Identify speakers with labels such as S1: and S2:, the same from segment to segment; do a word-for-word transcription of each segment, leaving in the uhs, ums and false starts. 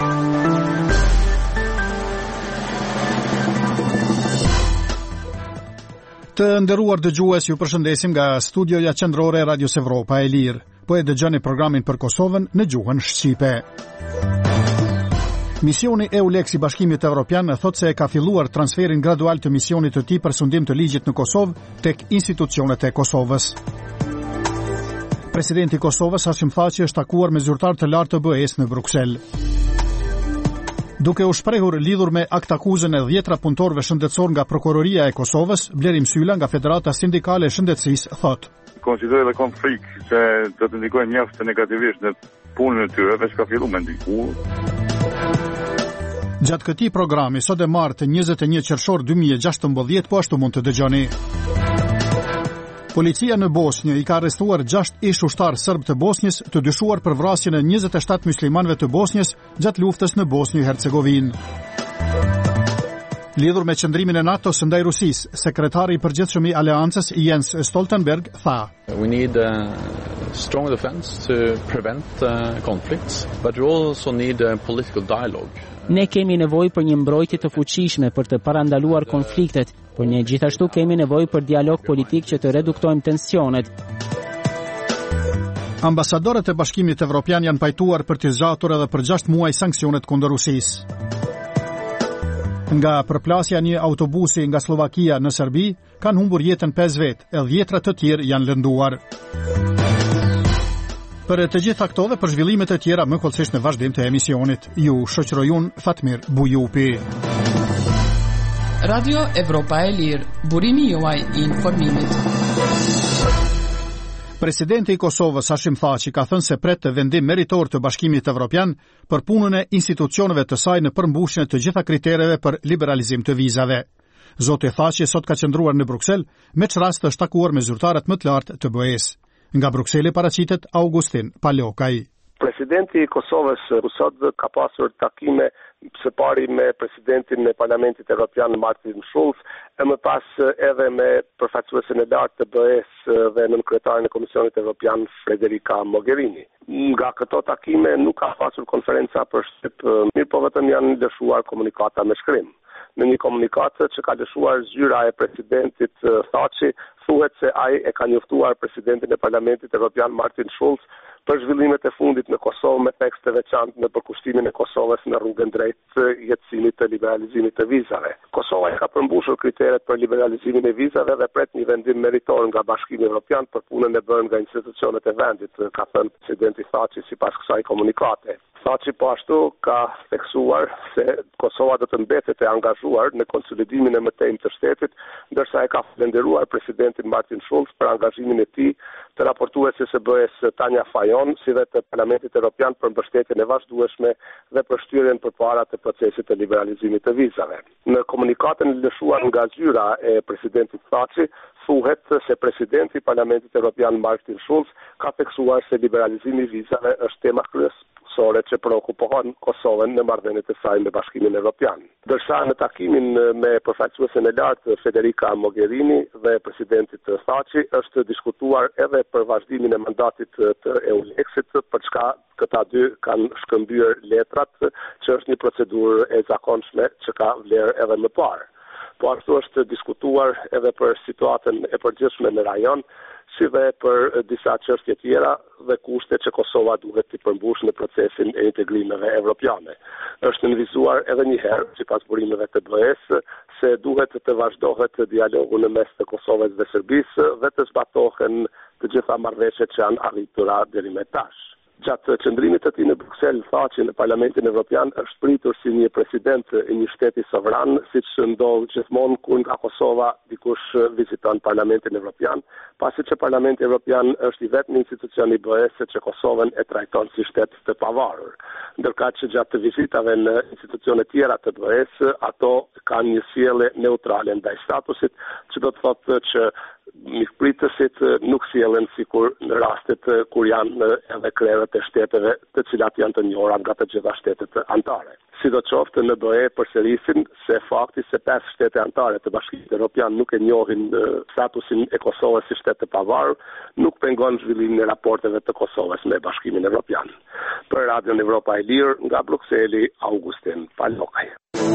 S1: Të nderuar dëgjues, ju përshëndesim nga studioja qendrore e Radios Evropa e Lirë. Po e dëgjoni programin për Kosovën në gjuhën shqipe. Misioni EULEX i Bashkimit Evropian thot se e ka filluar transferin gradual të misionit të tij për sundim të ligjit në Kosovë tek institucionet e Kosovës. Presidenti i Kosovës Hashim Thaçi është takuar me zyrtar të lartë të B E S në Bruksel. Duke u shprehur lidhur me akt akuzën e dhjetra punëtorëve shëndetësor nga Prokuroria e Kosovës, Blerim Sylla nga Federata Sindikale e Shëndetësisë thot:
S2: Konsideroj dhe kam frikë se do të ndikojë mjaft negativisht në punën e tyre, veç ka filluar me ndiku.
S1: Gjatë këtij programi sot e martë njëzet e një qershor dy mijë e gjashtëmbëdhjetë po ashtu mund të dëgjoni. Policia në Bosnjë i ka arrestuar gjashtë ish ushtar serb të Bosnjës të dyshuar për vrasjen e njëzet e shtatë muslimanëve të Bosnjës gjatë luftës në Bosnjë-Hercegovinë. Lidhur me qëndrimin e NATO-s ndaj Rusisë, sekretari i përgjithshëm i Aleancës Jens Stoltenberg tha:
S3: We need a strong defense to prevent uh, conflicts, but we also need a political dialogue.
S4: Ne kemi nevojë për një mbrojtje të fuqishme për të parandaluar konfliktet, por ne gjithashtu kemi nevojë për dialog politik që të reduktojmë tensionet.
S1: Ambasadorët e Bashkimit Evropian janë pajtuar për të zgjatur edhe për gjashtë muaj sanksionet kundër Rusisë. Nga përplasja një autobusi nga Slovakia në Serbi, kanë humbur jetën pesë vetë, e dhjetra të tjerë janë lënduar. Për të gjitha këto dhe për zhvillimet e tjera më kollësisht në vazhdim të emisionit, ju shoqëroj unë Fatmir Bujupi.
S5: Radio Evropa e Lirë, burimi juaj i informimit.
S1: Presidenti i Kosovës Hashim Thaçi ka thënë se pret të vendim meritor të Bashkimit Evropian për punën e institucioneve të saj në përmbushjen e të gjitha kritereve për liberalizim të vizave. Zoti Thaçi sot ka qëndruar në Bruksel, me çrast është takuar me zyrtarët më të lartë të B E S. Nga Brukseli paraqitet Augustin Palokaj.
S6: Presidenti i Kosovës sot ka pasur takime së pari me presidentin e Parlamentit Evropian Martin Schulz, e më pas edhe me përfaqësuesen e lartë të B E S dhe nënkryetaren e Komisionit Evropian Federica Mogherini. Nga këto takime nuk ka pasur konferenca për shtyp, mirë po vetëm janë lëshuar komunikata me shkrim. Në një komunikat që ka lëshuar zyra e presidentit Thaçi, thuhet se ai e ka njoftuar presidentin e Parlamentit Evropian Martin Schulz për zhvillimet e fundit në Kosovë me tekst të veçantë në përkushtimin e Kosovës në rrugën drejt të jetësimit të liberalizimit të vizave. Kosova ka përmbushur kriteret për liberalizimin e vizave dhe pret një vendim meritor nga Bashkimi Evropian për punën e bërë nga institucionet e vendit, ka thënë presidenti Thaçi sipas kësaj komunikate. Thaçi po ashtu ka theksuar se Kosova do të mbetet e angazhuar në konsolidimin e mëtejmë të shtetit, ndërsa e ka falenderuar presidentin Martin Schulz për angazhimin e tij të raportueses së B E S Tanja Fajon, si dhe të Parlamentit Evropian për mbështetjen e vazhdueshme dhe për shtyrjen përpara të procesit të liberalizimit të vizave. Në komunikatën lëshuar nga zyra e presidentit Thaçi, thuhet se presidenti i Parlamentit Evropian Martin Schulz ka theksuar se liberalizimi i vizave është tema kryesore që preokupohen Kosovën në marrëdhëniet e saj me Bashkimin Evropian. Ndërsa në takimin me përfaqësuesen e lartë Federica Mogherini dhe presidentit Thaçi është diskutuar edhe për vazhdimin e mandatit të EULEX-it, për çka këta dy kanë shkëmbyer letrat, që është një procedurë e zakonshme që ka vlerë edhe më parë. Po ashtu është diskutuar edhe për situatën e përgjithshme në rajon, si dhe për disa çështje tjera dhe kushte që Kosova duhet të përmbushë në procesin e integrimeve evropiane. Është nënvizuar edhe një herë, sipas burimeve të B E S, se duhet të vazhdohet dialogu në mes të Kosovës dhe Serbisë dhe të zbatohen të gjitha marrëveshjet që janë arritura deri më tash. Gjatë qëndrimit të tij në Bruksel, Thaçi në Parlamentin Evropian është pritur si një president i një shteti sovran, siç ndodh gjithmonë kur nga Kosova dikush viziton Parlamentin Evropian, pasi që Parlamenti Evropian është i vetmi institucion i B E S që Kosovën e trajton si shtet të pavarur. Ndërkaq që gjatë vizitave në institucione tjera të B E S, ato kanë një sjellje neutrale ndaj statusit, që do të thotë që mikpritësit nuk sjellen sikur në rastet kur janë edhe krerët e shteteve të cilat janë të njohura nga të gjitha shtetet anëtare. Sidoqoftë në B E përsërisin se fakti se pesë shtete anëtare të Bashkimit Evropian nuk e njohin statusin e Kosovës si shtet të pavarur, nuk pengon zhvillimin e raporteve të Kosovës me Bashkimin Evropian. Për Radion Evropa e Lirë, nga Brukseli, Augustin Palokaj.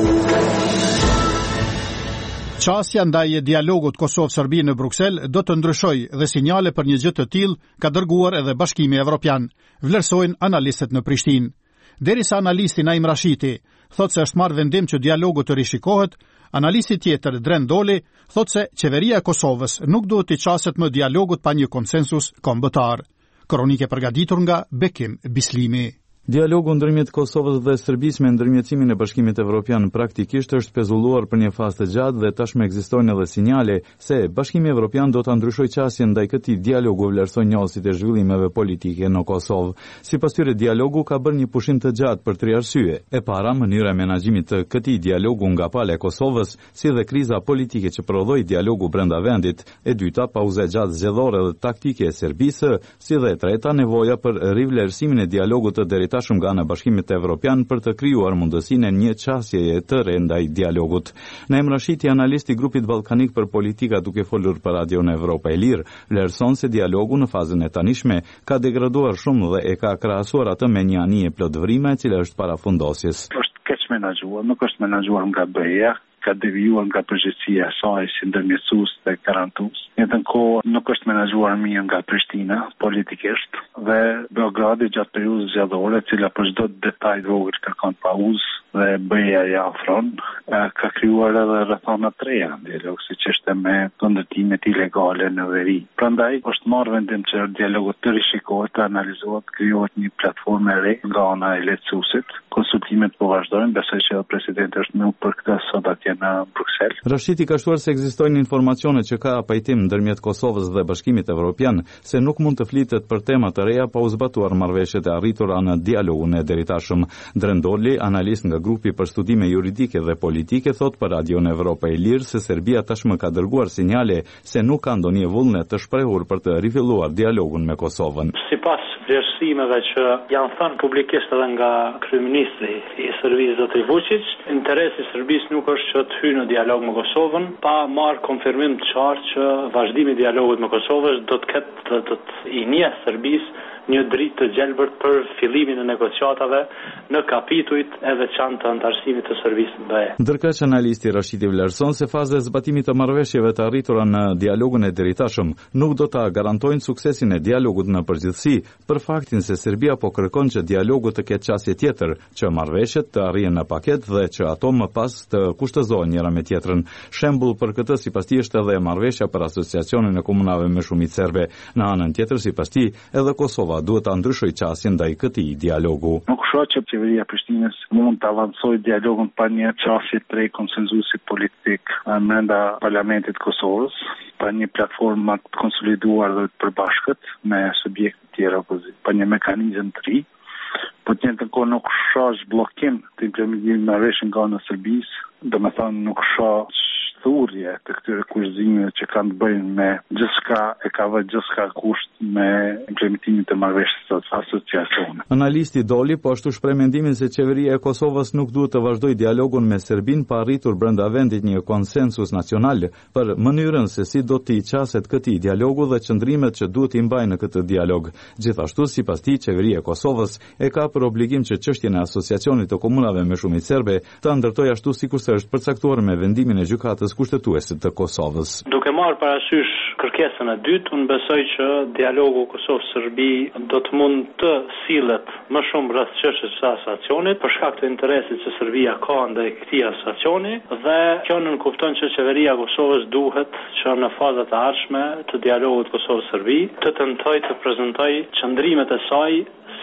S1: Qasja ndaj dialogut Kosovë-Serbi në Bruksel do të ndryshojë dhe sinjale për një gjë të tillë ka dërguar edhe Bashkimi Evropian, vlerësojnë analistët në Prishtinë. Derisa analisti Naim Rashiti thotë se është marrë vendim që dialogu të rishikohet, analisti tjetër Dren Doli thotë se qeveria e Kosovës nuk duhet të qaset më dialogut pa një konsensus kombëtar. Kronike përgatitur nga Bekim Bislimi.
S7: Dialogu ndërmjet Kosovës dhe Serbisë me ndërmjetësimin e Bashkimit Evropian praktikisht është pezulluar për një fazë të gjatë dhe tashmë ekzistojnë edhe sinjale se Bashkimi Evropian do ta ndryshojë qasjen ndaj këtij dialogu, vlerësojnë njohësit e zhvillimeve politike në Kosovë. Sipas tyre, dialogu ka bërë një pushim të gjatë për tre arsye. E para, mënyra e menaxhimit të këtij dialogu nga pala e Kosovës, si dhe kriza politike që prodhoi dialogu brenda vendit. E dyta, pauza e gjatë zgjedhore dhe taktike e Serbisë, si dhe e treta, nevoja për rivlerësimin e dialogut të deri tashmë nga ana e Bashkimit Evropian për të krijuar mundësinë e një qasjeje të re ndaj dialogut. Naim Rashiti, analisti i grupit ballkanik për politika, duke folur për Radion Evropa e Lirë, vlerëson se dialogu në fazën e tanishme ka degraduar shumë dhe e ka krahasuar atë me një anije plotëvrime e cila është parafundosjes.
S8: Është keq menaxhuar, nuk është menaxhuar nga B E-ja, ka devijuar nga përgjegjësia e saj si ndërmjetësues dhe garantues. Në të kohë nuk është menaxhuar mirë nga Prishtina politikisht dhe Beogradi gjatë periudhës zgjedhore, e cila për çdo detaj të vogël kërkon pauzë dhe B E-ja ja ofron, ka krijuar edhe rrethana të reja në dialog, siç është me ndërtimet ilegale në veri. Prandaj është marrë vendim që dialogu të rishikohet, të analizohet, krijohet një platformë e re nga ana e lehtësuesit. Konsultimet po vazhdojnë, besoj që presidenti është më për këtë sot atje në Bruksel.
S7: Rashiti ka shtuar se ekzistojnë informacione që ka pajtim ndërmjet Kosovës dhe Bashkimit Evropian se nuk mund të flitet për tema të reja pa u zbatuar marrëveshjet e arritura në dialogun e deritashëm. Dren Doli, analist nga grupi për studime juridike dhe politike, thot për Radion Evropa e Lirë se Serbia tashmë ka dërguar sinjale se nuk ka ndonjë vullnet të shprehur për të rifilluar dialogun me Kosovën.
S9: Sipas vlerësimeve që janë thënë publikisht edhe nga kryeministri i Serbisë zoti Vučić, interesi i Serbisë nuk është që të hyjë në dialog me Kosovën, pa marrë konfirmim të qartë që vazhdimi i dialogut me Kosovën do të ketë të, të, të i njeh Serbisë një dritë të gjelbërt për fillimin e negociatave në kapitujt e veçantë të antarësimit të Serbisë në B E.
S7: Ndërkaq analisti Rashidi vlerëson se faza e zbatimit të marrëveshjeve të arritura në dialogun e deritashëm nuk do ta garantojnë suksesin e dialogut në përgjithësi, për faktin se Serbia po kërkon që dialogu të ketë qasje tjetër, që marrëveshjet të arrihen në paket dhe që ato më pas të kushtëzohen njëra me tjetrën. Shembull për këtë sipas tij është edhe marrëveshja për asociacionin e komunave me shumicë serbe. Në anën tjetër sipas tij edhe Kosova duhet ta ndryshojë qasjen ndaj këtij dialogu.
S8: Nuk shoh që qeveria e Prishtinës mund të avancojë dialogun pa një qasje të re konsenzusi politik brenda parlamentit Kosovës, pa një platformë të konsoliduar dhe të përbashkët me subjekte të tjera opozite, pa një mekanizëm të ri. Po të njëjtën kohë nuk shoh bllokim të implementimit të marrëveshjes nga ana e Serbisë, domethënë nuk shoh thurje të këtyre kushtimeve që kanë të bëjnë me gjithçka e ka vënë gjithçka kusht me implementimin të marrëveshjes së asociacionit.
S7: Analisti Doli po ashtu shpreh mendimin se qeveria e Kosovës nuk duhet të vazhdojë dialogun me Serbinë pa arritur brenda vendit një konsensus nacional për mënyrën se si do të qaset këtij dialogu dhe qëndrimet që duhet i mbajnë në këtë dialog. Gjithashtu, sipas tij, qeveria e Kosovës e ka për obligim që çështjen e asociacionit të komunave me shumicë serbe ta ndërtojë ashtu sikur se është përcaktuar me vendimin e gjykatës kushtetuese të Kosovës.
S9: Duke marrë parasysh kërkesën e dytë, unë besoj që dialogu Kosovë-Serbi do të mund të sillet më shumë rreth çështjes së asociacionit për shkak të interesit që Serbia ka ndaj këtij asociacioni dhe kjo nën kupton që qeveria e Kosovës duhet që në fazat e ardhshme të dialogut Kosovë-Serbi të tentojë të prezantojë qëndrimet e saj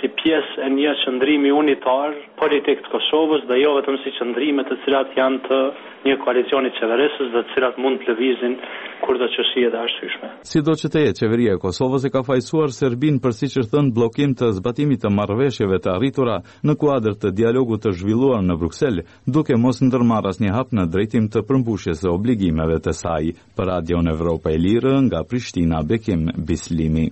S9: si pjesë e një qëndrimi unitar politik të Kosovës dhe jo vetëm si qëndrime të cilat janë të një koalicioni qeverisës dhe të cilat mund të lëvizin kur do që shihet e arsyeshme.
S7: Sido që të jetë, qeveria e Kosovës e ka fajsuar Serbinë për siç është thënë bllokim të zbatimit të marrëveshjeve të arritura në kuadër të dialogut të zhvilluar në Bruksel, duke mos ndërmarrë asnjë hap në drejtim të përmbushjes së obligimeve të saj. Për Radion Evropa e Lirë nga Prishtina, Bekim Bislimi.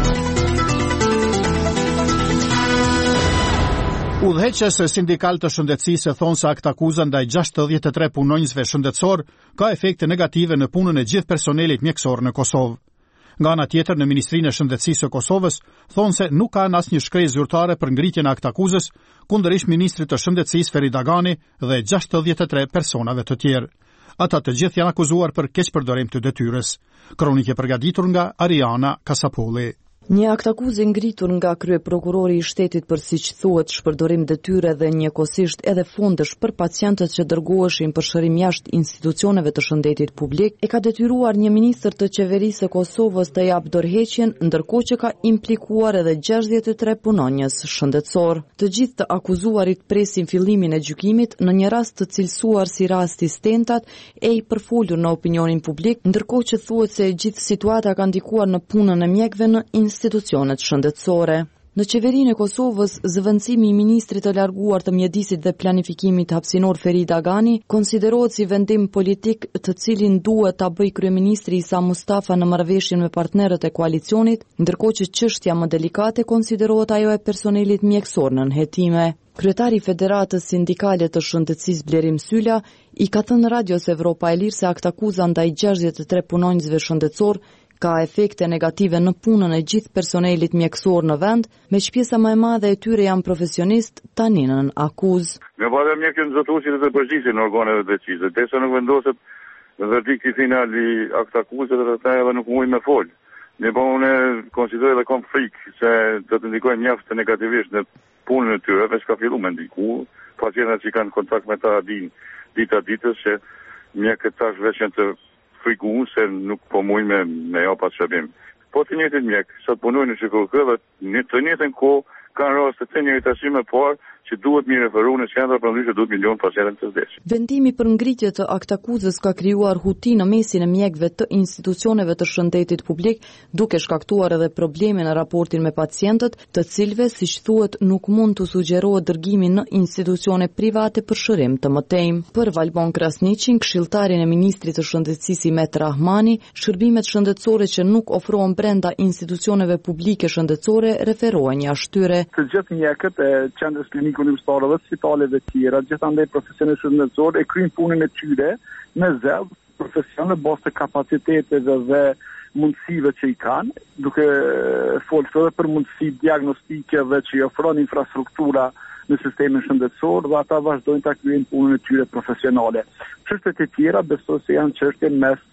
S1: Udhëheqës sindikal të shëndetësisë thonë se aktakuza ndaj gjashtëdhjetë e tre punonjësve shëndetësor ka efekte negative në punën e gjithë personelit mjekësor në Kosovë. Nga ana tjetër, në Ministrinë e Shëndetësisë së Kosovës thonë se nuk ka asnjë shkresë zyrtare për ngritjen e aktakuzës kundërishtë ministrit të shëndetësisë Ferit Agani dhe gjashtëdhjetë e tre personave të tjerë. Ata të gjithë janë akuzuar për keqpërdorim të detyrës. Kronike përgatitur nga Ariana Kasapolli.
S10: Një aktakuzë ngritur nga kryeprokurori i shtetit për siç thuhet shpërdorim detyre dhe njëkohësisht edhe fondesh për pacientët që dërgoheshin për shërim jashtë institucioneve të shëndetit publik e ka detyruar një ministër të qeverisë së Kosovës të japë dorëheqjen, ndërkohë që ka implikuar edhe gjashtëdhjetë e tre punonjës shëndetësor. Të gjithë të akuzuarit presin fillimin e gjykimit në një rast të cilësuar si rasti Stentat e i përfolur në opinionin publik, ndërkohë që thuhet se gjithë situata ka ndikuar në punën e mjekëve në institucionet shëndetësore. Në qeverinë e Kosovës, zëvendësimi i ministrit të larguar të mjedisit dhe planifikimit hapësinor Ferit Agani konsiderohet si vendim politik të cilin duhet ta bëjë kryeministri Isa Mustafa në marrëveshjen me partnerët e koalicionit, ndërkohë që çështja më delikate konsiderohet ajo e personelit mjekësor në nënhetime. Kryetari i Federatës Sindikale të Shëndetësisë Blerim Sylla i ka thënë Radios Evropa e Lirë se aktakuza ndaj gjashtëdhjetë e tre punonjësve shëndetësor ka efekte negative në punën e gjithë personelit mjekësor në vend, me që pjesa më e madhe e tyre janë profesionist tani në akuzë.
S2: Me bare mjekën zotuesit dhe përgjithësin në organeve decise, derisa nuk vendoset verdikti final i aktakuzës dhe ata edhe nuk mujnë me fol. Ne po unë konsideroj dhe kam frikë se do të ndikojë mjaft negativisht në punën e tyre, veç ka filluar me ndiku. Pacientët që kanë kontakt me ta din dita ditës që mjekët tash veç janë të frikuar se nuk po mujnë me me hapa shërbim. Po të njëjtin mjek, sot punojnë në Shqipëri dhe në të njëjtën kohë kanë raste të njëjtë tash më parë që duhet mi referuar në qendra për ndryshe duhet milion pacientë të vdesin.
S10: Vendimi për ngritje të aktakuzës ka krijuar huti në mesin e mjekëve të institucioneve të shëndetit publik, duke shkaktuar edhe probleme në raportin me pacientët, të cilëve, siç thuhet, nuk mund të sugjerohet dërgimi në institucione private për shërim të mëtejmë. Për Valbon Krasniqin, këshilltarin e ministrit të shëndetësisë Met Rahmani, shërbimet shëndetësore që nuk ofrohen brenda institucioneve publike shëndetësore referohen jashtyre.
S8: Të gjithë mjekët e qendrës klinikë universitare dhe spitaleve tjera, gjithandaj profesionistë shëndetësor e kryjnë punën e tyre me zell, profesion në bazë të kapaciteteve dhe mundësive që i kanë, duke folur edhe për mundësi diagnostike dhe që i ofron infrastruktura në sistemin shëndetësor dhe ata vazhdojnë ta kryejnë punën e tyre profesionale. Çështjet e tjera besoj se janë çështje mes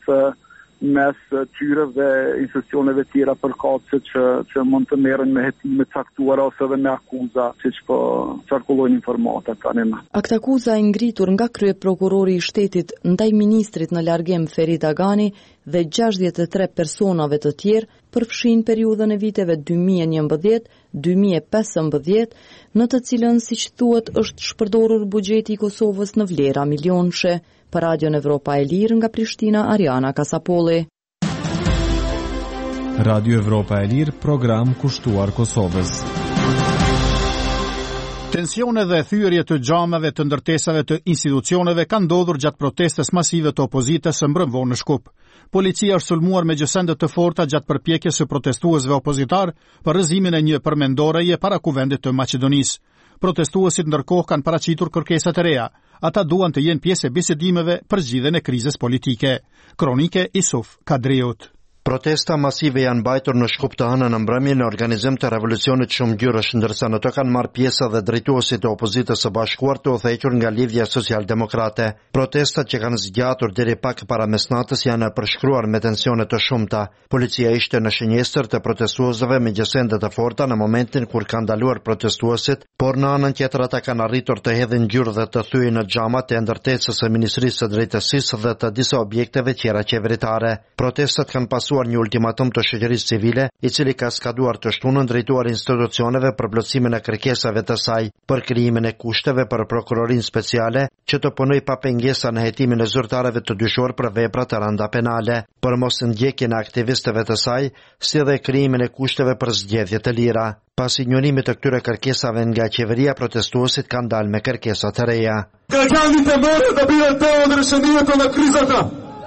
S8: mes tyre dhe institucioneve tjera përkatëse që, që mund të merren me hetime caktuara ose edhe me akuza, siç po qarkullojnë informatat tani.
S10: Aktakuza e ngritur nga kryeprokurori i shtetit ndaj ministrit në largim Ferit Agani dhe gjashtëdhjetë e tre personave të tjerë përfshin periudhën e viteve dy mijë e njëmbëdhjetë deri dy mijë e pesëmbëdhjetë, në të cilën, siç thuhet, është shpërdorur buxheti i Kosovës në vlera milionëshe. Për Radion Evropa e Lirë nga Prishtina, Ariana Kasapolli.
S11: Radio Evropa e Lirë, program kushtuar Kosovës.
S1: Tensione dhe thyerje të xhameve të ndërtesave të institucioneve kanë ndodhur gjatë protestës masive të opozitës së mbrëmvorë në Shkup. Policia është sulmuar me gjësende të forta gjatë përpjekjes së protestuesve opozitar për rrëzimin e një përmendoreje para kuvendit të Maqedonisë. Protestuesit ndërkohë kanë paraqitur kërkesat e reja. Ata duan të jenë pjesë e bisedimeve për zgjidhjen e krizës politike. Kronike Isuf Kadriut.
S12: Protesta masive janë mbajtur në Shkup të hënën në mbrëmje në organizim të revolucionit shumë gjyrësh, ndërsa në to kanë marrë pjesë dhe drejtuesit e opozitës së bashkuar të udhëhequr nga Lidhja Social-Demokrate. Protestat që kanë zgjatur deri pak para mesnatës janë përshkruar me tensione të shumta. Policia ishte në shënjestër të protestuesve me gjësende të forta në momentin kur kanë ndaluar protestuesit, por në anën tjetër ata kanë arritur të hedhin gjyrë dhe të thyejnë në xhamat e ndërtesës së Ministrisë së Drejtësisë dhe të disa objekteve tjera qeveritare. Protestat kanë pasur drejtuar një ultimatum të shoqërisë civile, i cili ka skaduar të shtunën drejtuar institucioneve për plotësimin e kërkesave të saj për krijimin e kushteve për prokurorinë speciale që të punojë pa pengesa në hetimin e zyrtarëve të dyshuar për vepra të rënda penale, për mos ndjekjen e aktivistëve të saj, si dhe krijimin e kushteve për zgjedhje të lira. Pas ignorimit të këtyre kërkesave nga qeveria, protestuesit kanë dalë me kërkesa të reja.
S13: Građani te moraju da birate od rešenja na krizata.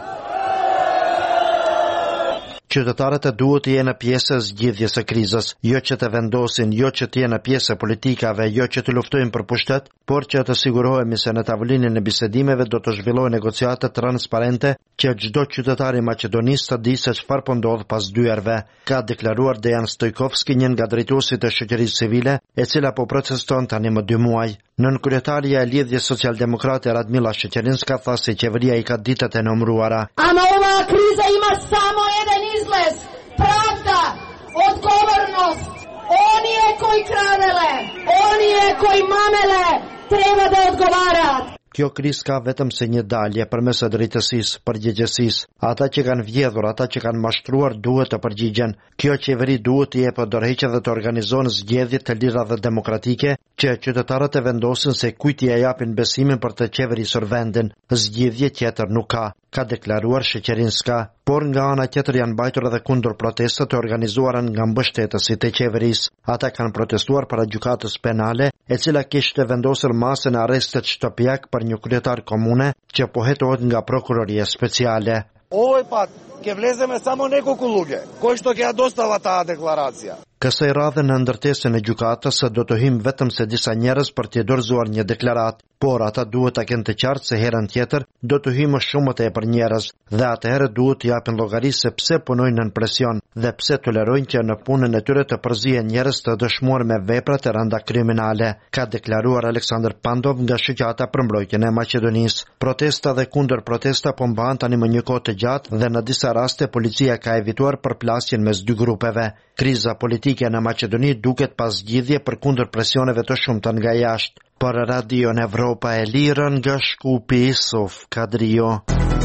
S12: Qytetarët e duhet të jenë pjesë e zgjidhjes së krizës, jo që të vendosin, jo që të jenë pjesë e politikave, jo që të luftojnë për pushtet, por që të sigurohemi se në tavolinën e bisedimeve do të zhvillohen negociate transparente që çdo qytetar i Maqedonisë të di se çfarë po ndodh pas dyerve, ka deklaruar Dejan Stojkovski, një nga drejtuesit të shoqërisë civile, e cila po proteston tani më dy muaj. Nën kryetaria e lidhjes socialdemokrate Radmila Sheqerinska tha se qeveria i ka ditët e numëruara.
S14: Ama ova kriza ima samo jedan izlaz, pravda, odgovornost. Oni je koji kradele, oni je koji mamele, treba da odgovara.
S12: Kjo krizë ka vetëm se një dalje përmes së drejtësisë, përgjegjësisë. Ata që kanë vjedhur, ata që kanë mashtruar duhet të përgjigjen. Kjo qeveri duhet të jepë dorëheqje dhe të organizojë zgjedhje të lira dhe demokratike, që qytetarët e vendosin se kujt i japin besimin për të qeverisur vendin. Zgjedhje tjetër nuk ka, ka deklaruar Sheqerinska. Por nga ana tjetër janë mbajtur edhe kundër protestat të organizuara nga mbështetësit e qeverisë. Ata kanë protestuar para gjykatës penale, e cila kishte vendosur masën e arrestet shtëpiak për një kryetar komune që po hetohet nga prokuroria speciale.
S15: Ovaj pat ke vlezeme samo nekoliko luge, koji što ke dostava ta deklaracija.
S12: Kësaj radhe në ndërtesën e gjykatës do të hyjnë vetëm se disa njerëz për të dorëzuar një deklarat, por ata duhet ta kenë të qartë se herën tjetër do të hyjnë më shumë të tepër njerëz dhe atëherë duhet të japin llogari se pse punojnë nën presion dhe pse tolerojnë që në punën e tyre të përzihen njerëz të dëshmuar me vepra të rënda kriminale, ka deklaruar Aleksandr Pandov nga shoqata për mbrojtjen e Maqedonisë. Protesta dhe kundër protesta po mbahen tani më një kohë të gjatë dhe në disa raste policia ka evituar përplasjen mes dy grupeve. Kriza politike në Maqedoni duket pas zgjidhje për kundër presioneve të shumta nga jashtë. Për Radio Evropa e Lirë nga Shkupi, Sof Kadrio.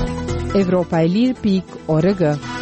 S16: Evropa e Lirë pik org.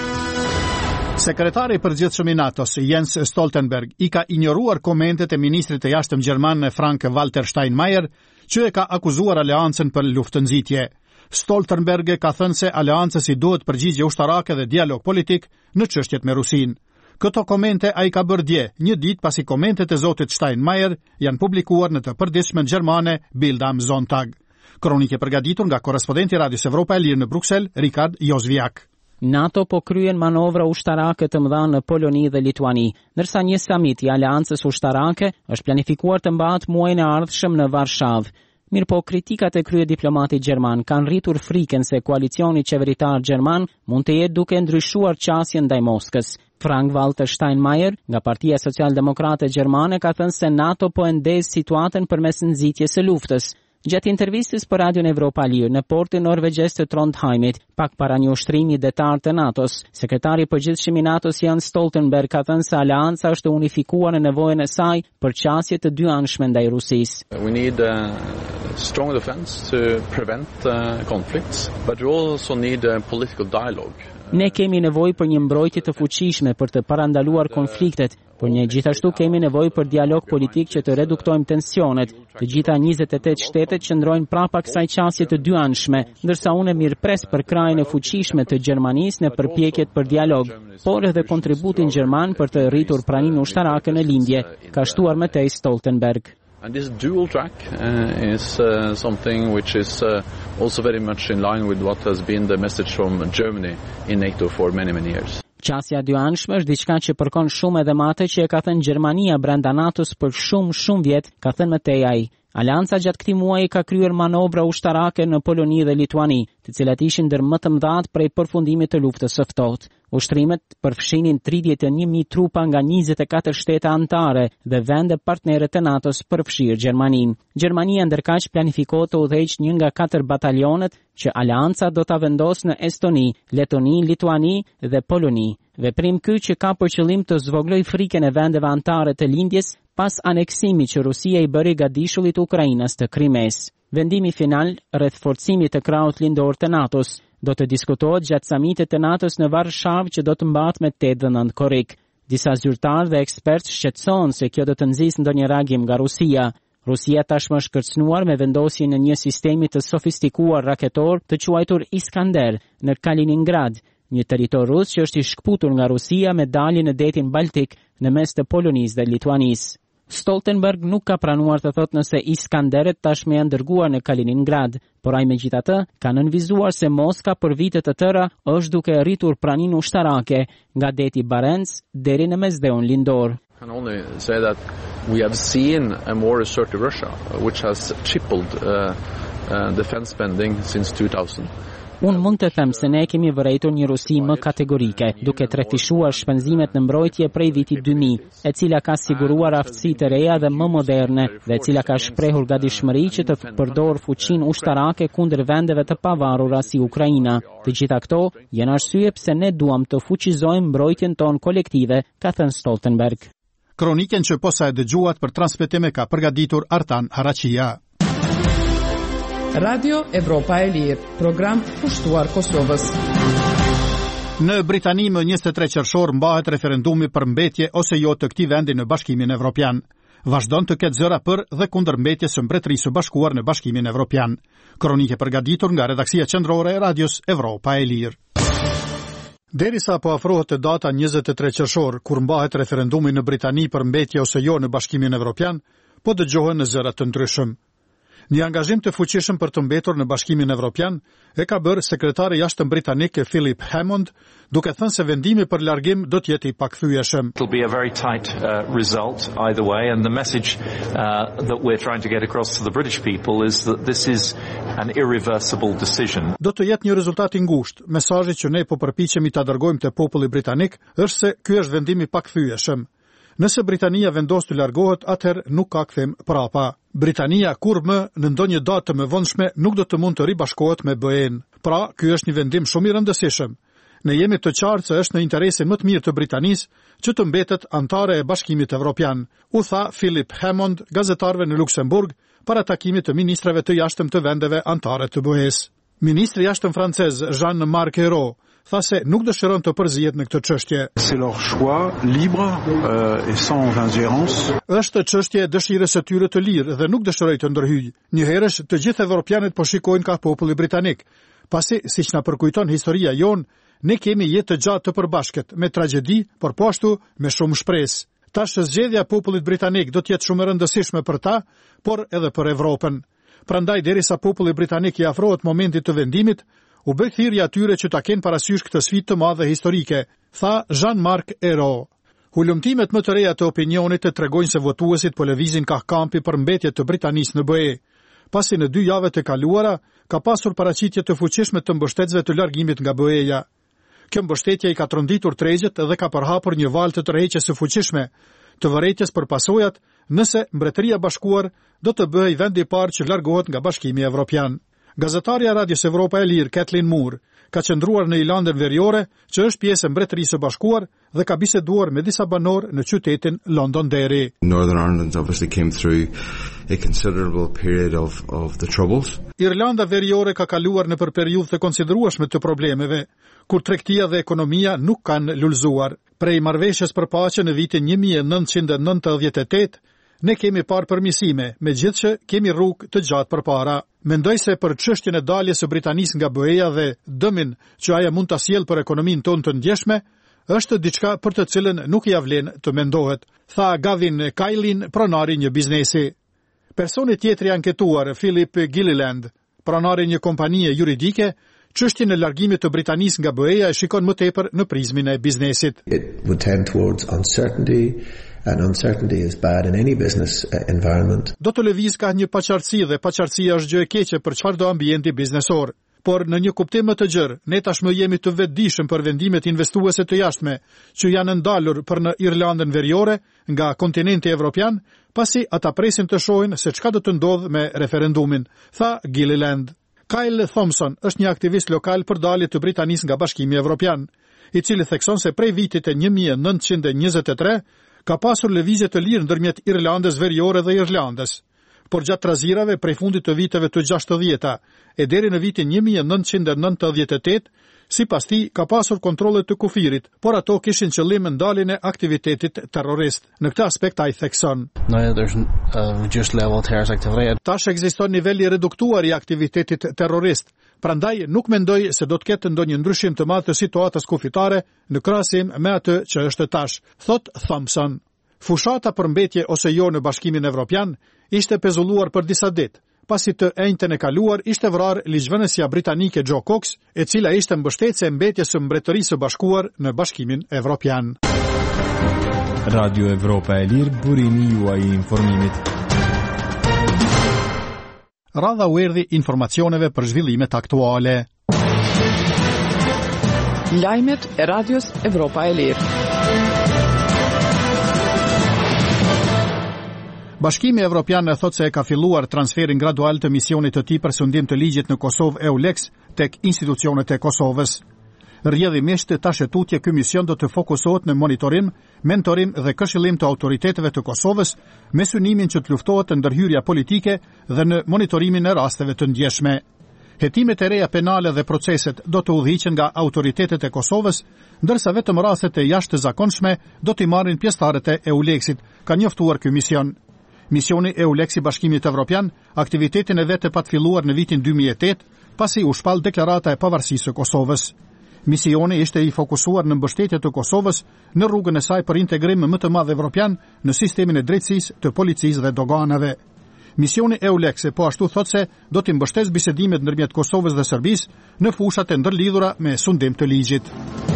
S1: Sekretari i përgjithshëm i NATO-s, Jens Stoltenberg, i ka injoruar komentet e ministrit të jashtëm gjerman Frank-Walter Steinmeier, që e ka akuzuar aleancën për luftë-nxitje. Stoltenberg ka thënë se aleancës i duhet përgjigje ushtarake dhe dialog politik në çështjet me Rusinë. Këto komente ai ka bërë dje, një ditë pasi komentet e zotit Steinmeier janë publikuar në të përditshmën gjermane Bild am Sonntag. Kronikë përgatitur nga korrespondenti Radios Evropa e Lirë në Bruksel, Rikard Jozviak.
S4: NATO po kryen manovra ushtarake të mëdha në Poloni dhe Lituani, ndërsa një samit i aleancës ushtarake është planifikuar të mbahet muajin e ardhshëm në Varshavë. Mirë po, kritikat e krye diplomatit gjerman kanë rritur frikën se koalicioni qeveritar gjerman mund të jetë duke ndryshuar qasjen ndaj Moskës. Frank-Walter Steinmeier, nga Partia Socialdemokrate Gjermane, ka thënë se NATO po e ndez situatën përmes nxitjes së luftës. Gjatë intervistës për Radion Evropa Lirë në portin norvegjez të Trondheimit, pak para një ushtrimi detar të NATO-s, sekretari i përgjithshëm i NATO-s Jens Stoltenberg ka thënë se aleanca është unifikuar në nevojën e saj për qasje të dyanshme ndaj Rusisë.
S3: We need a strong defense to prevent uh, conflicts, but we also need a political dialogue.
S4: Ne kemi nevojë për një mbrojtje të fuqishme për të parandaluar konfliktet, por ne gjithashtu kemi nevojë për dialog politik që të reduktojmë tensionet. Të gjitha njëzet e tetë shtetet qëndrojnë prapa kësaj qasje të dyanshme, ndërsa unë mirëpres për krajën e fuqishme të Gjermanisë në përpjekjet për dialog, por edhe kontributin gjerman për të rritur praninë ushtarake në lindje, ka shtuar mëtej Stoltenberg.
S3: And this dual track uh, is uh, something which is uh, also very much in line with what has been the message from Germany in NATO for many, many years.
S4: Qasja dyanshme është diçka që përkon shumë edhe me atë që e ka thënë Gjermania brenda NATO-s për shumë, shumë vjet, ka thënë mëtej ai. Aleanca gjatë këtij muaji ka kryer manovra ushtarake në Poloni dhe Lituani, të cilat ishin ndër më të mëdhat prej përfundimit të luftës së ftohtë. Ushtrimet përfshinin tridhjetë e një mijë trupa nga njëzet e katër shtete anëtare dhe vende partnere të NATO-s përfshirë Gjermaninë. Gjermania ndërkaq planifikohet të udhëheqë një nga katër batalionet që aleanca do ta vendosë në Estoni, Letoni, Lituani dhe Poloni. Veprim ky që ka për qëllim të zvogëlojë frikën e vendeve anëtare të lindjes pas aneksimit që Rusia i bëri gadishullit të Ukrainës të Krimes. Vendimi final rreth forcimit të krahut lindor të NATO-s do të diskutohet gjatë samitit të natës në Varshavë që do të mbahet me tetë dhe nëntë korrik. Disa zyrtarë dhe ekspertë shqetësohen se kjo do të nxjisë ndonjë reagim nga Rusia. Rusia tashmë është kërcënuar me vendosjen e një sistemi të sofistikuar raketor të quajtur Iskander në Kaliningrad, një territor rus që është i shkputur nga Rusia me dalje në detin Baltik në mes të Polonisë dhe Lituanisë. Stoltenberg nuk ka pranuar të thotë nëse Iskanderet tashmë janë dërguar në Kaliningrad, por ai megjithatë ka nënvizuar se Moska për vite të tëra është duke rritur praninë ushtarake nga deti Barents deri në mesdheun lindor.
S3: I can only say that we have seen a more assertive Russia, which has tripled uh, uh, defense spending since two thousand.
S4: Unë mund të them se ne kemi vërejtur një Rusi më kategorike, duke tregtishuar shpenzimet në mbrojtje prej vitit dy mijë, e cila ka siguruar aftësi të reja dhe më moderne, dhe e cila ka shprehur gatishmëri që të përdor fuqinë ushtarake kundër vendeve të pavarura si Ukraina. Të gjitha këto janë arsye pse ne duam të fuqizojmë mbrojtjen tonë kolektive, ka thënë Stoltenberg.
S1: Kronikën që posa e dëgjuat për transmetime ka përgatitur Artan Haraqia.
S5: Radio Evropa e Lirë, program kushtuar Kosovës.
S1: Në Britani më njëzet e tre qershor mbahet referendumi për mbetje ose jo të këtij vendi në Bashkimin Evropian. Vazhdon të ketë zëra për dhe kundër mbetjes së Mbretërisë së Bashkuar në Bashkimin Evropian. Kronikë përgatitur nga redaksia qendrore e Radios Evropa e Lirë. Derisa po afrohet të data njëzet e tre qershor, kur mbahet referendumi në Britani për mbetje ose jo në Bashkimin Evropian, po dëgjohen në zëra të ndryshëm. Një angazhim të fuqishëm për të mbetur në Bashkimin Evropian e ka bërë sekretari i jashtëm britanik Philip Hammond, duke thënë se vendimi për largim do të jetë i pakthyeshëm.
S17: It'll be a very tight uh, result either way, and the message uh, that we're trying to get across to the British people is that this is an irreversible decision.
S1: Do të jetë një rezultat i ngushtë. Mesazhi që ne po përpiqemi ta dërgojmë te populli britanik është se ky është vendim i pakthyeshëm. Nëse Britania vendos të largohet, atëherë nuk ka kthim prapa. Britania kur më në ndonjë datë të mëvonshme nuk do të mund të ribashkohet me B E-n. Pra, ky është një vendim shumë i rëndësishëm. Ne jemi të qartë se është në interesin më të mirë të Britanisë që të mbetet antare e Bashkimit Evropian, u tha Philip Hammond gazetarëve në Luksemburg para takimit të ministrave të jashtëm të vendeve antare të B E-s. Ministri i jashtëm francez Jean-Marc Ayrault tha se nuk dëshiron të përzihet në këtë çështje.
S18: C'est leur choix libre euh, et sans ingérence.
S1: Është çështje e dëshirës së tyre të lirë dhe nuk dëshiroj të ndërhyj. Njëherësh të gjithë evropianët po shikojnë ka populli britanik. Pasi, siç na përkujton historia jon, ne kemi jetë të gjatë të përbashkët, me tragjedi, por po ashtu me shumë shpresë. Tash zgjedhja e popullit britanik do të jetë shumë e rëndësishme për ta, por edhe për Evropën. Prandaj derisa populli britanik i afrohet momentit të vendimit, u bë thirrje atyre që ta kenë parasysh këtë sfidë të madhe historike, tha Jean-Marc Ayrault. Hulumtimet më të reja të opinionit të tregojnë se votuesit po lëvizin ka kampi për mbetje të Britanisë në B E. Pasi në dy javët e kaluara ka pasur paraqitje të fuqishme të mbështetësve të largimit nga B E-ja. Kjo mbështetje i ka tronditur tregjet dhe ka përhapur një valë të tërheqjes së fuqishme, të vërejtjes për pasojat nëse Mbretëria Bashkuar do të bëhej vendi i parë që largohet nga Bashkimi Evropian. Gazetarja Radios Evropa e Lirë, Kathleen Moore, ka qëndruar në Irlandën Veriore, që është pjesë e Mbretërisë së Bashkuar dhe ka biseduar me disa banorë në qytetin Londonderry.
S19: Northern Ireland obviously came through a considerable period of of the troubles.
S1: Irlanda Veriore ka kaluar në për periudhë të konsiderueshme të problemeve, kur tregtia dhe ekonomia nuk kanë lulëzuar. Prej marrëveshjes për paqe në vitin një mijë e nëntëqind e nëntëdhjetë e tetë, ne kemi parë përmirësime, megjithëse kemi rrugë të gjatë përpara. Mendoj se për çështjen e daljes së Britanisë nga B E-ja dhe dëmin që ajo mund ta sjellë për ekonominë tonë të ndjeshme, është diçka për të cilën nuk ia vlen të mendohet, tha Gavin Kailin, pronari një biznesi. Personi tjetër i anketuar, Philip Gilliland, pronari një kompanie juridike, çështjen e largimit të Britanisë nga B E-ja e shikon më tepër në prizmin e biznesit.
S20: It would tend towards uncertainty. And uncertainty is bad in any business environment.
S1: Do të lëviz ka një paqartësi dhe paqartësia është gjë e keqe për çfarëdo ambienti biznesor. Por në një kuptim më të gjerë, ne tashmë jemi të vetëdijshëm për vendimet investuese të jashtme që janë ndalur për në Irlandën Veriore nga kontinenti evropian, pasi ata presin të shohin se çka do të ndodhë me referendumin, tha Gilliland. Kyle Thompson është një aktivist lokal për dalje të Britanisë nga Bashkimi Evropian, i cili thekson se prej vitit e një mijë e nëntëqind e njëzet e tre ka pasur lëvizje të lirë ndërmjet Irlandës Veriore dhe Irlandës. por gjatë trazirave prej fundit të viteve të gjashtëdhjeta e deri në vitin një mijë e nëntëqind e nëntëdhjetë e tetë, sipas tij ka pasur kontrolle të kufirit, por ato kishin qëllim ndaljen e aktivitetit terrorist. Në këtë aspekt ai thekson: Tash ekziston niveli reduktuar i aktivitetit terrorist, prandaj nuk mendoj se do të ketë ndonjë ndryshim të madh të situatës kufitare në krahasim me atë që është tash, thot Thompson. Fushata për mbetje ose jo në Bashkimin Evropian ishte pezulluar për disa ditë, pasi të enjtën e kaluar ishte vrarë ligjvënësja britanike Joe Cox, e cila ishte mbështetëse e mbetjes së Mbretërisë së Bashkuar në Bashkimin Evropian.
S11: Radio Evropa e Lirë, burimi juaj i informimit.
S1: Radha u erdhi informacioneve për zhvillimet aktuale.
S5: Lajmet e Radios Evropa e Lirë.
S1: Bashkimi Evropian e thot se e ka filluar transferin gradual të misionit të tij për sundim të ligjit në Kosovë EULEX tek institucionet e Kosovës. Rrjedhimisht tash e tutje ky mision do të fokusohet në monitorim, mentorim dhe këshillim të autoriteteve të Kosovës me synimin që të luftohet ndërhyrja politike dhe në monitorimin e rasteve të ndjeshme. Hetimet e reja penale dhe proceset do të udhëhiqen nga autoritetet e Kosovës, ndërsa vetëm rastet e jashtëzakonshme do t'i marrin pjesëtarët e EULEX-it, ka njoftuar ky mision. Misioni EULEX i Bashkimit Evropian aktivitetin e vetë pat filluar në vitin dy mijë e tetë, pasi u shpall deklarata e pavarësisë së Kosovës. Misioni ishte i fokusuar në mbështetje të Kosovës në rrugën e saj për integrim më të madh evropian në sistemin e drejtësisë, të policisë dhe doganave. Misioni EULEX po ashtu thot se do të mbështesë bisedimet ndërmjet Kosovës dhe Serbisë në fushat e ndërlidhura me sundim të ligjit.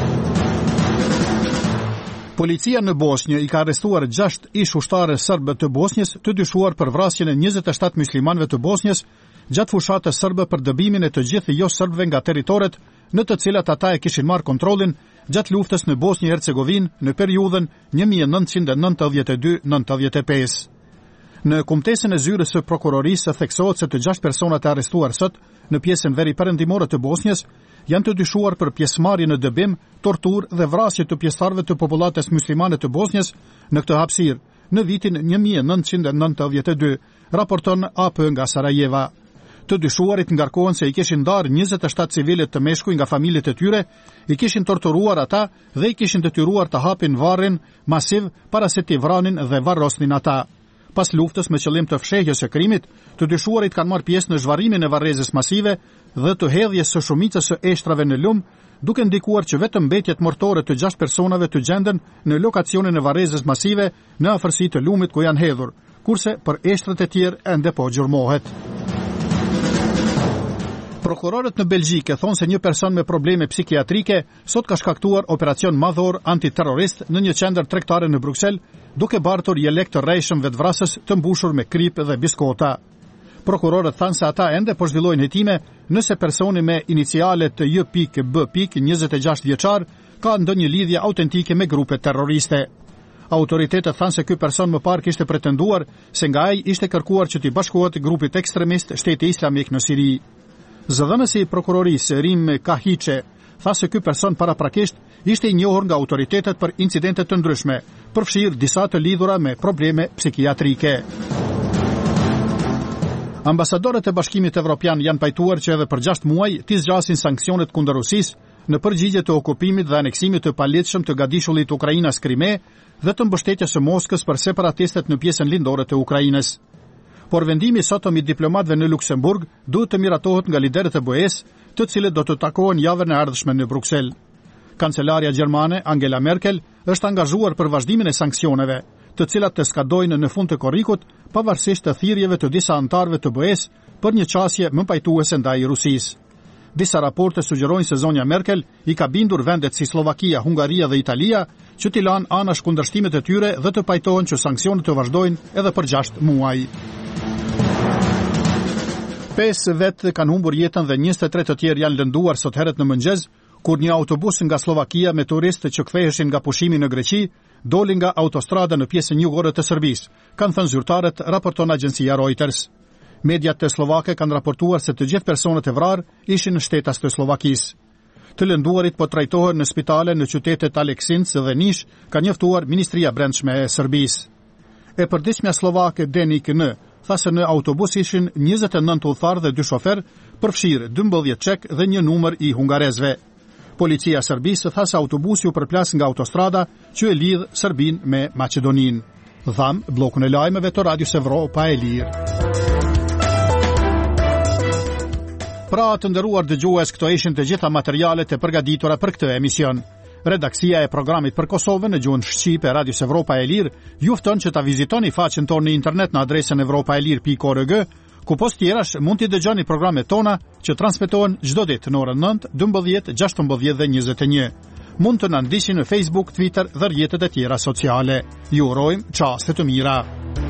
S1: Policia në Bosnjë i ka arrestuar gjashtë ish ushtarë serbë të Bosnjës të dyshuar për vrasjen e njëzet e shtatë muslimanëve të Bosnjës gjatë fushatës serbe për dëbimin e të gjithë jo serbëve nga territoret në të cilat ata e kishin marrë kontrollin gjatë luftës në Bosnjë Hercegovinë në periudhën një mijë e nëntëqind e nëntëdhjetë e dy deri në nëntëdhjetë e pesë. Në kumtesën e zyrës së prokurorisë theksohet se të gjashtë personat e arrestuar sot në pjesën veriperëndimore të Bosnjës janë të dyshuar për pjesëmarrje në dëbim, torturë dhe vrasje të pjesëtarëve të popullatës muslimane të Bosnjës në këtë hapësirë në vitin një mijë e nëntëqind e nëntëdhjetë e dy, raporton A P nga Sarajeva. Të dyshuarit ngarkohen se i kishin ndarë njëzet e shtatë civile të meshkuj nga familjet e tyre, i kishin torturuar ata dhe i kishin detyruar të hapin varrin masiv para se t'i vranin dhe varrosnin ata. Pas luftës me qëllim të fshehjes së krimit, të dyshuarit kanë marrë pjesë në zhvarrimin e varrezës masive dhe të hedhjes së shumicës së eshtrave në lum, duke ndikuar që vetëm mbetjet mortore të gjashtë personave të gjenden në lokacionin e varrezës masive në afërsi të lumit ku janë hedhur, kurse për eshtrat e tjerë ende po gjurmohet. Prokurorët në Belgjikë thonë se një person me probleme psikiatrike sot ka shkaktuar operacion madhor antiterrorist në një qendër tregtare në Bruksel, duke bartur jelek të rrejshëm vetvrasës të mbushur me krip dhe biskota. Prokurorët thanë se ata ende po zhvillojnë hetime nëse personi me inicialet J B njëzet e gjashtë vjeçar ka ndonjë lidhje autentike me grupe terroriste. Autoritetet thanë se ky person më parë kishte pretenduar se nga ai ishte kërkuar që t'i bashkohet grupit ekstremist Shteti Islamik në Siri. Zëdhënësi i prokurorisë Rim Kahiçe tha se ky person paraprakisht ishte i njohur nga autoritetet për incidente të ndryshme, përfshirë disa të lidhura me probleme psikiatrike. Ambasadorët e Bashkimit Evropian janë pajtuar që edhe për gjashtë muaj t'i zgjasin sanksionet kundër Rusisë në përgjigje të okupimit dhe aneksimit të palegjshëm të gadishullit Ukrainas Krime dhe të mbështetjes së Moskës për separatistët në pjesën lindore të Ukrainës. Por vendimi sotëm i diplomatëve në Luksemburg duhet të miratohet nga liderët e B E S, të cilët do të takohen javën e ardhshme në Bruksel. Kancelaria gjermane Angela Merkel është angazhuar për vazhdimin e sanksioneve, të cilat të skadojnë në fund të korrikut, pavarësisht të thirrjeve të disa anëtarëve të B E S për një qasje më pajtuese ndaj Rusisë. Disa raporte sugjerojnë se zonja Merkel i ka bindur vendet si Slovakia, Hungaria dhe Italia që t'i lanë anash kundërshtimet e tyre dhe të pajtohen që sanksionet të vazhdojnë edhe për gjashtë muaj. Pesë vetë kanë humbur jetën dhe njëzet e tre të tjerë janë lënduar sot herët në mëngjes, kur një autobus nga Slovakia me turistë që ktheheshin nga pushimi në Greqi doli nga autostrada në pjesën jugore të Serbisë, kanë thënë zyrtarët, raporton agjencia Reuters. Mediat të slovake kanë raportuar se të gjithë personat e vrarë ishin shtetas të Slovakisë. Të lënduarit po trajtohen në spitale në qytetet Aleksinc dhe Niš, ka njoftuar Ministria Brendshme e Serbisë. E përditshmja slovake Denik N tha se në autobus ishin njëzet e nëntë udhëtar dhe dy shofer, përfshirë dymbëdhjetë çek dhe një numër i hungarezëve. Policia e Serbisë tha se autobusi u përplas nga autostrada që e lidh Serbinë me Maqedoninë. Dham bllokun e lajmeve të Radios Evropa e Lirë. Pra të nderuar dëgjues, këto ishin të gjitha materialet e përgatitura për këtë emision. Redaksia e programit për Kosovën në gjuhën shqipe e Radios Evropa e Lirë ju fton që ta vizitoni faqen tonë në internet në adresën evropaelir pikë org, ku post tjerash mund t'i dëgjoni programet tona që transmetohen çdo ditë në orën nëntë, dymbëdhjetë, gjashtëmbëdhjetë dhe njëzet e një. Mund të na ndiqni në Facebook, Twitter dhe rrjetet e tjera sociale. Ju urojmë çaste të mira.